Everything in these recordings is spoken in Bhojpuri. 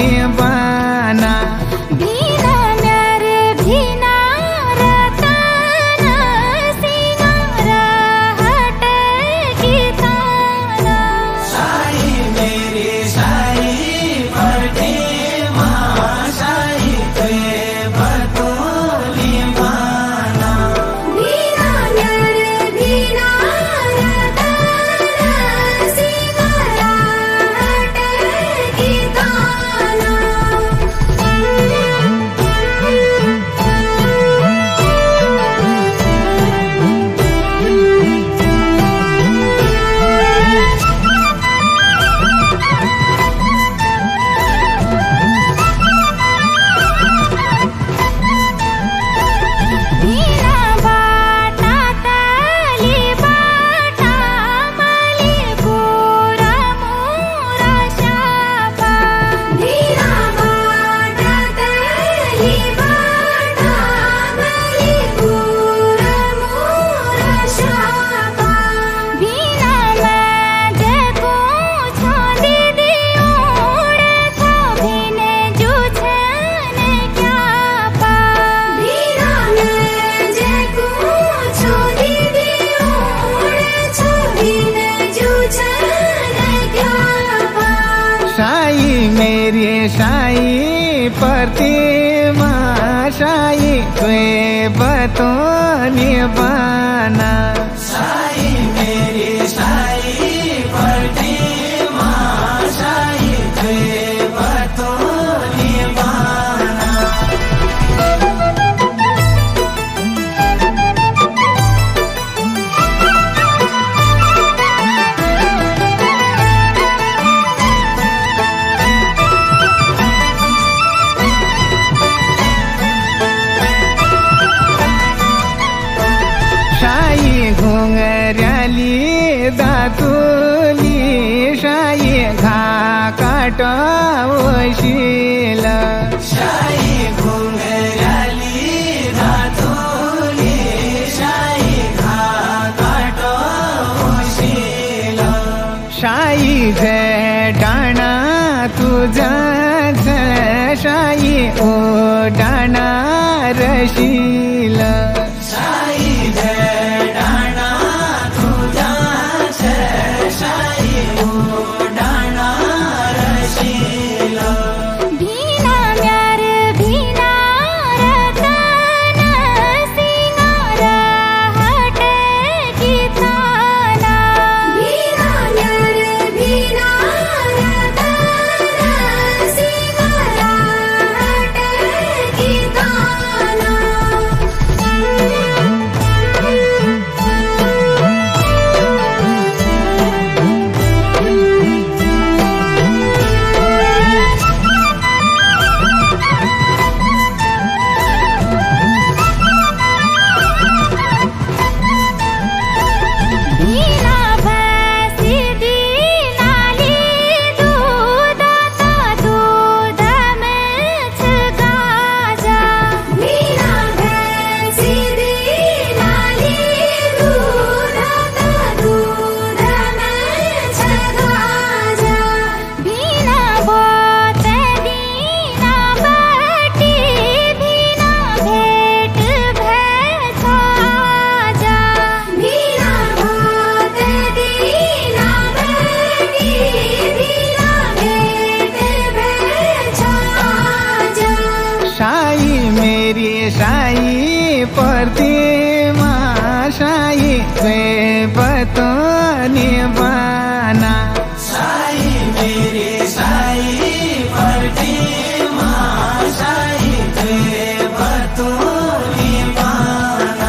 निबाना भीना म्यार भीना रतन सिंगारा हट गीताना साई मेरी साई परते माँ साई तुए बतोली माना भीना म्यार भीना रतन सिंगारा हट गीताना भीना बाटा तली बाटा मली पूरा मोरा शापा भीना बाटा तली बाटा मली पूरा मोरा शापा भीना मैं जको छोड़ी दियोड़े था भीने जुछने क्या पा भीना मैं जको छोड़ी दियोड़े था भीने जुछने क्या पा साई मेरी साई परते माँ साई तुए बतो निबाना साई मेरी साई परते माँ साई तुए बतो निबाना साई घुंगराली दातुली साई घा काटवशील साई घुंगराली दातुली साई घा काटवशील साई जय डाणा तुझा साई ओ डाणा रशील साई जय डाणा तुझा साई ओ डाणा रशील भीना म्यार भीना रतन सिंगारा हट गीताना भीना म्यार भीना रतन सिंगारा हट गीताना भीना भैंसी दी नाली दूध ता दूध में गाजा भीना भैंसी दी नाली दूध ता दूध में गाजा भीना बोत दीना बाटी भीना भेट भैंसा जा भीना बोत दीना बाटी भीना भेट भैंसा जा साई मेरी साई परते माँ साई तुए बतो निबाना साई मेरी साई परते माँ साई तुए बतो निबाना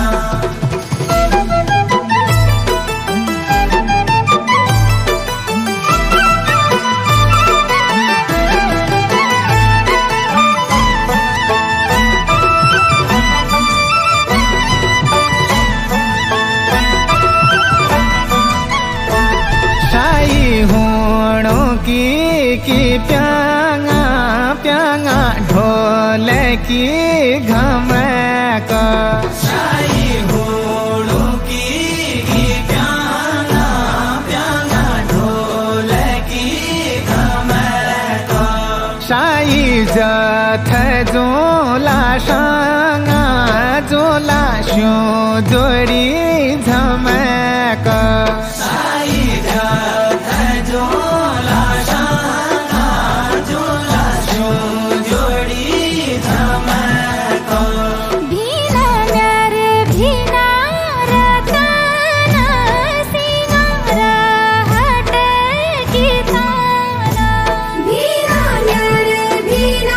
साई होणों की प्यांगा प्यांगा ढोल की घमक साई होणों की प्यांगा प्यांगा ढोल की घमक साई शाही जथ जोला सांगा जोला शो जोडी झमक शाही जथ जोला सांगा जोला शो जोडी झमक भीना नर भीना रतन सिंगार हट गीताना भीना नर भीना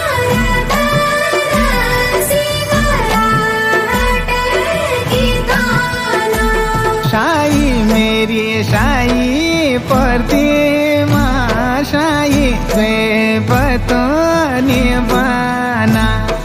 रतन सिंगार हट गीताना शाही मेरी शाही प्रतिमा शाही से पतो निभाना